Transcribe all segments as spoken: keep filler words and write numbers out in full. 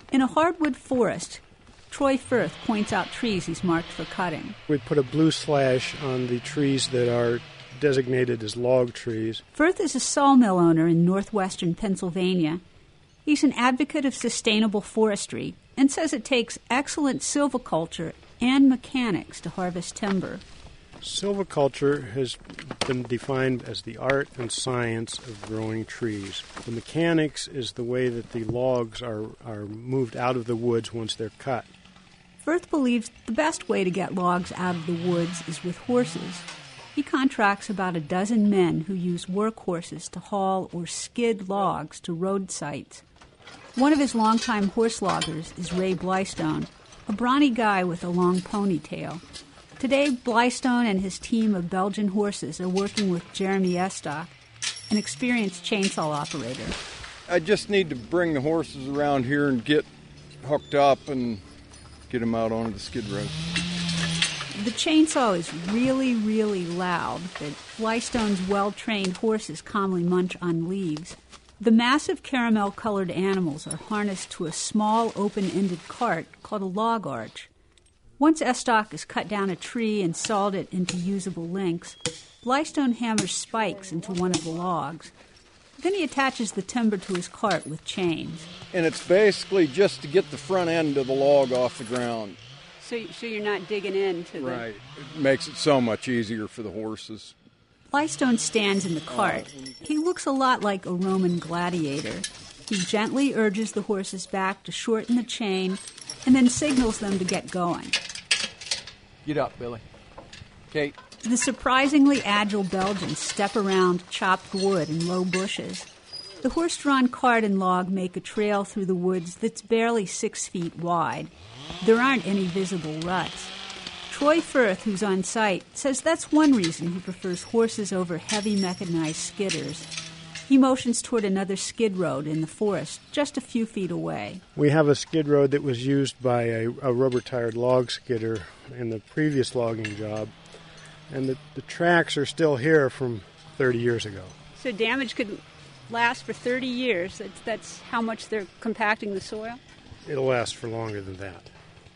In a hardwood forest, Troy Firth points out trees he's marked for cutting. We put a blue slash on the trees that are designated as log trees. Firth is a sawmill owner in northwestern Pennsylvania. He's an advocate of sustainable forestry and says it takes excellent silviculture and mechanics to harvest timber. Silviculture has been defined as the art and science of growing trees. The mechanics is the way that the logs are, are moved out of the woods once they're cut. Firth believes the best way to get logs out of the woods is with horses. He contracts about a dozen men who use workhorses to haul or skid logs to road sites. One of his longtime horse loggers is Ray Blystone, a brawny guy with a long ponytail. Today, Blystone and his team of Belgian horses are working with Jeremy Estock, an experienced chainsaw operator. I just need to bring the horses around here and get hooked up and get them out onto the skid row. The chainsaw is really, really loud, but Blystone's well-trained horses calmly munch on leaves. The massive caramel-colored animals are harnessed to a small, open-ended cart called a log arch. Once Estock has cut down a tree and sawed it into usable lengths, Blystone hammers spikes into one of the logs. Then he attaches the timber to his cart with chains. And it's basically just to get the front end of the log off the ground. So, so you're not digging into the... Right. It makes it so much easier for the horses. Blystone stands in the cart. He looks a lot like a Roman gladiator. He gently urges the horses back to shorten the chain and then signals them to get going. Get up, Billy. Kate. The surprisingly agile Belgians step around chopped wood and low bushes. The horse-drawn cart and log make a trail through the woods that's barely six feet wide. There aren't any visible ruts. Troy Firth, who's on site, says that's one reason he prefers horses over heavy mechanized skidders. He motions toward another skid road in the forest, just a few feet away. We have a skid road that was used by a, a rubber-tired log skidder in the previous logging job, and the, the tracks are still here from thirty years ago. So damage could last for thirty years. That's, that's how much they're compacting the soil? It'll last for longer than that.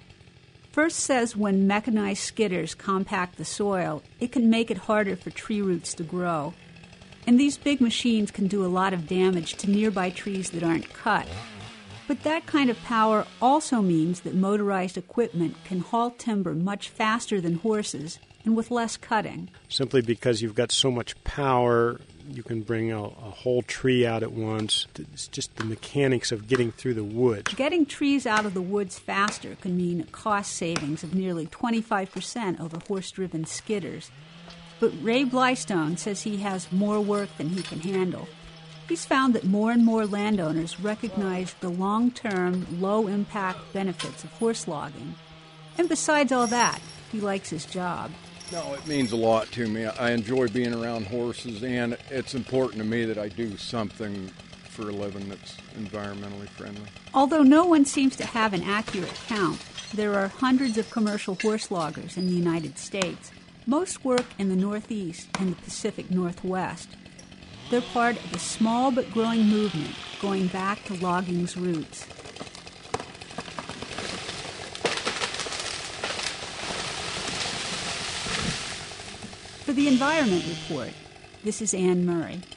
Firth says when mechanized skidders compact the soil, it can make it harder for tree roots to grow. And these big machines can do a lot of damage to nearby trees that aren't cut. But that kind of power also means that motorized equipment can haul timber much faster than horses and with less cutting. Simply because you've got so much power, you can bring a, a whole tree out at once. It's just the mechanics of getting through the woods. Getting trees out of the woods faster can mean a cost savings of nearly twenty-five percent over horse-driven skidders. But Ray Blystone says he has more work than he can handle. He's found that more and more landowners recognize the long-term, low-impact benefits of horse logging. And besides all that, he likes his job. No, it means a lot to me. I enjoy being around horses, and it's important to me that I do something for a living that's environmentally friendly. Although no one seems to have an accurate count, there are hundreds of commercial horse loggers in the United States. Most work in the Northeast and the Pacific Northwest. They're part of a small but growing movement going back to logging's roots. For the Environment Report, this is Anne Murray.